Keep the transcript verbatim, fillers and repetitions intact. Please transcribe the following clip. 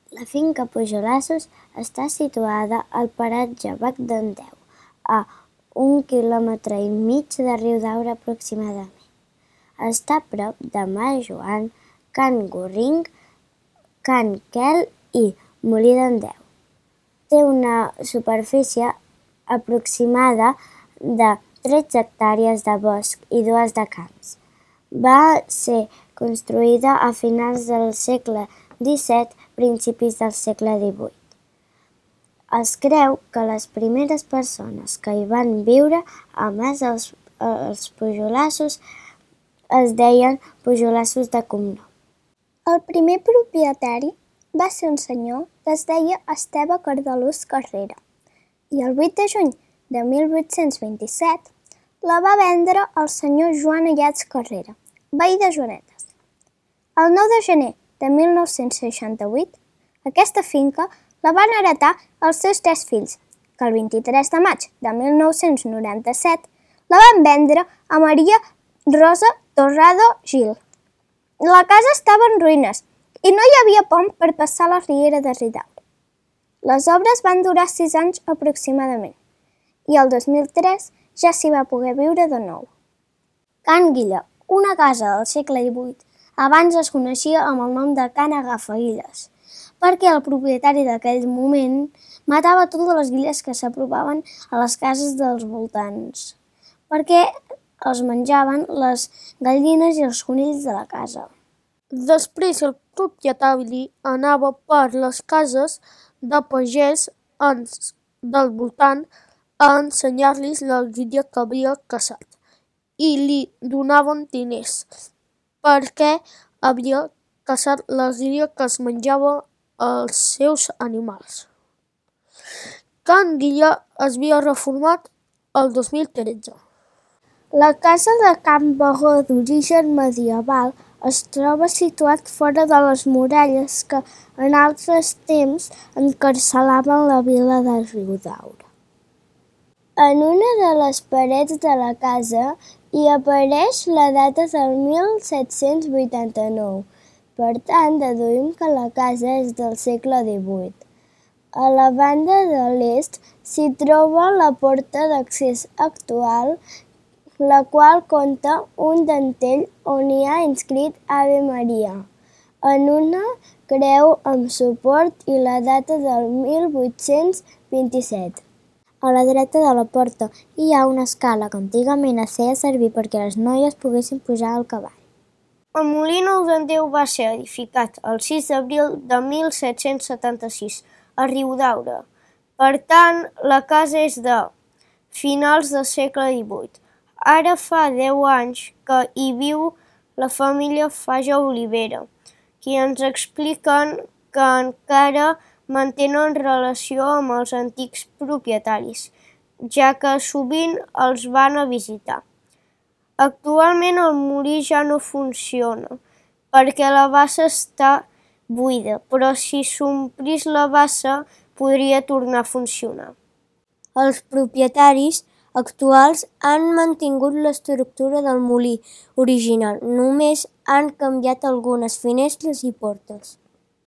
La finca Pujolassos està situada al paratge Bac d'en Deu, a un quilòmetre i mig de Riudaura aproximadament. Està a prop de Mas Joan, Can Gorring, Can Quel i Molí d'en Deu. Té una superfície aproximada de tretze hectàrees de bosc i dues de camps. Va ser construïda a finals del segle disset, principis del segle divuit. Es creu que les primeres persones que hi van viure a Mas els, els Pujolassos es deien Pujolassos de cognom. El primer propietari va ser un senyor que es deia Esteve Cardalús Carrera i el vuit de juny de mil vuit-cents vint-i-set la va vendre al senyor Joan Ayats Carrera, veí de Joanetes. El nou de gener de mil nou-cents seixanta-vuit, aquesta finca la van heretar els seus tres fills, que el vint-i-tres de maig de mil nou-cents noranta-set la van vendre a Maria Rosa Torrado Gil. La casa estava en ruïnes i no hi havia pont per passar la riera de Riudaura. Les obres van durar sis anys aproximadament i el dos mil tres ja s'hi va poder viure de nou. Can Guilla, una casa del segle divuit, abans es coneixia amb el nom de Can Agafaguilles, perquè el propietari d'aquell moment matava totes les guilles que s'apropaven a les cases dels voltants, perquè els menjaven les gallines i els conills de la casa. Després el propietari anava per les cases de pagès del voltant a ensenyar-los la guilla que havia caçat i li donaven diners perquè havia caçat la guilla que es menjava els seus animals. Can Guilla es havia reformat el dos mil tretze. La casa de Can Bagó d'origen medieval es troba situat fora de les muralles que en altres temps encarcelaven la vila de Riudaura. En una de les parets de la casa hi apareix la data del mil set-cents vuitanta-nou. Per tant, deduïm que la casa és del segle divuit. A la banda de l'est s'hi troba la porta d'accés actual, la qual compta un dentell on hi ha inscrit Ave Maria, en una creu amb suport i la data del mil vuit-cents vint-i-set. A la dreta de la porta hi ha una escala que antigament es feia servir perquè les noies poguessin pujar al cavall. El Molí Nou d'en Deu va ser edificat el sis d'abril de mil set-cents setanta-sis a Riudaura. Per tant, la casa és de finals del segle divuit. Ara fa deu anys que hi viu la família Faja Olivera, qui ens expliquen que encara mantenen relació amb els antics propietaris, ja que sovint els van a visitar. Actualment el molí ja no funciona, perquè la bassa està buida, però si s'omplís la bassa podria tornar a funcionar. Els propietaris actuals han mantingut l'estructura del molí original, només han canviat algunes finestres i portes.